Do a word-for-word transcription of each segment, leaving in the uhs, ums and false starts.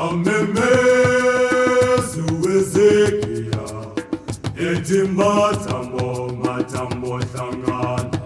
Wamemezi wezekia eti matambo matambo hlangana.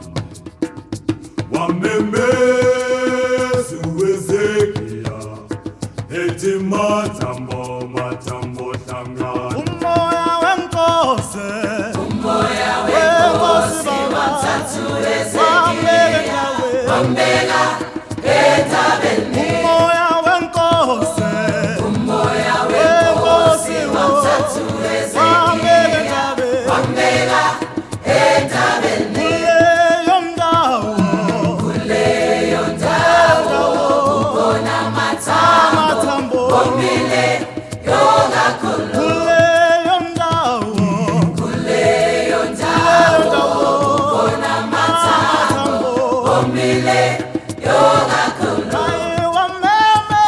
Wamemezi wezekia eti matambo matambo hlangana. Umoya wenkosi, Umoya wenkosi wathathu Ezekiya wambeka entabeni. umoya wenkosi, Umoya wenkosi wathathu Ezekiya wambeka entabeni. kuleyo ndawo, Kuleyo ndawo kukhona amathambo amathambo, omile yokakhulu. kuleyo ndawo, Kuleyo ndawo kukhona amathambo omile yokakhulu. aye wameme,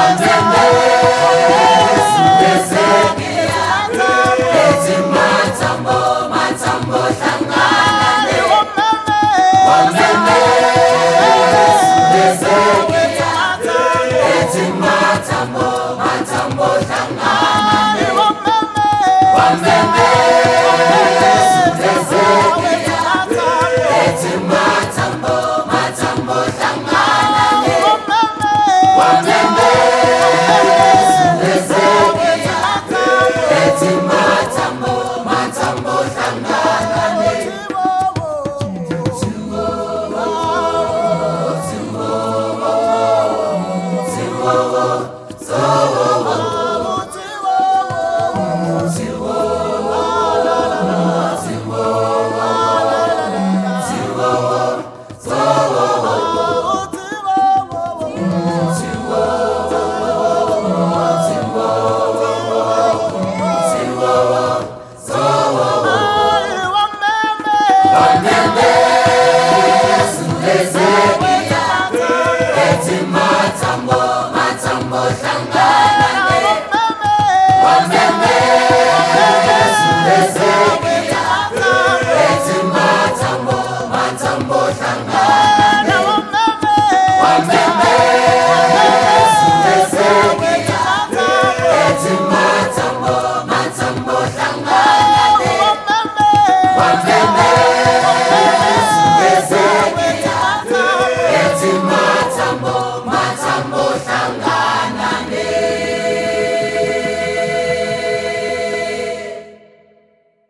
Wamemezi wezekiya ethi mathambo mathambo hlangana. aye wameme, Wamemezi wezekiya ethi mathambo mathambo hlangana. aye wameme, Wamemezi